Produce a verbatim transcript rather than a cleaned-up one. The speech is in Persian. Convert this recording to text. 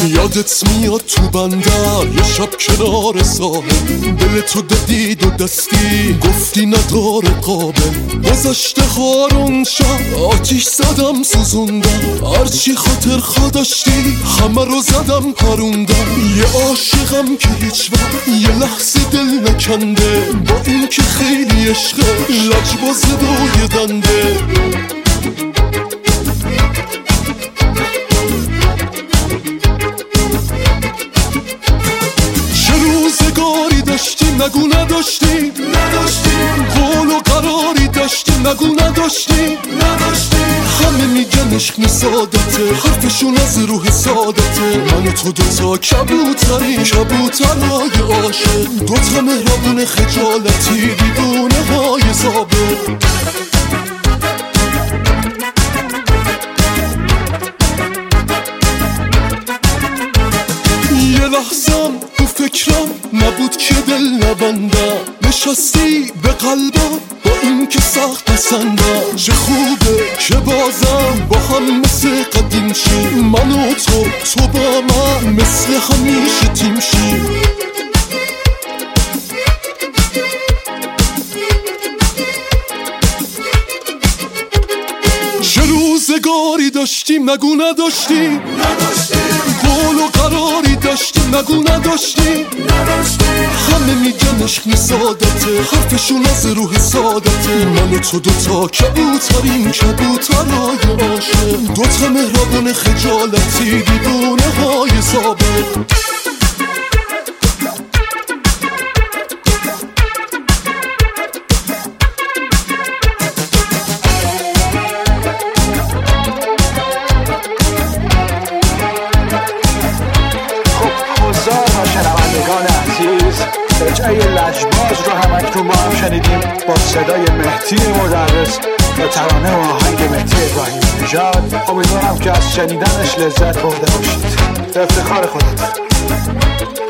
یادت میاد تو بندر یه شب کنار ساحل، دل تو دادی دو دستی گفتی نداره قابل. گذشته هارون شب آتیش زدم سوزوندم، هرچی خاطر خوا داشتی همه رو زدم پروندم. یه عاشقم که هیچ وقت یه لحظه دل نکنده، با این که خیلی عشقه لجباز دوی دنده. روزگاری داشتیم نگو نداشتیم نداشتیم، قول و قراری داشتیم نگو نداشتیم نداشتیم. همه میگن عشق سادته، حرفشون از روح سادته. من و تو دوتا کبوتریم، کبوترهای عاشق، دوتا مهربون خجالتی دیوونه های ثابت. یه لحظم تو فکرم نبود که دل نبندم، نشستی به قلبم با این که سخت پسندم. چه خوبه که بازم با هم مثل قدیم شیم، من و تو تو با من مثل همیشه تیم شیم. چه روزگاری داشتیم نگو نداشتیم نداشتیم، قول و قراری داشتیم نگو نداشتیم نداشتیم. همه میگن عشق سادته، حرفشون از روح سادته. من و تو دوتا کبوتریم، کبوترهای عاشق، دوتا مهربون خجالتی دیوونه های ثابت. شنوندگان عزیز، رجعه لجباز رو همکنون با هم شنیدیم با صدای مهدی مدرس و ترانه و آهنگ مهدی ابراهیم نژاد. امیدوارم که از شنیدنش لذت برده باشید. به افتخار خودت.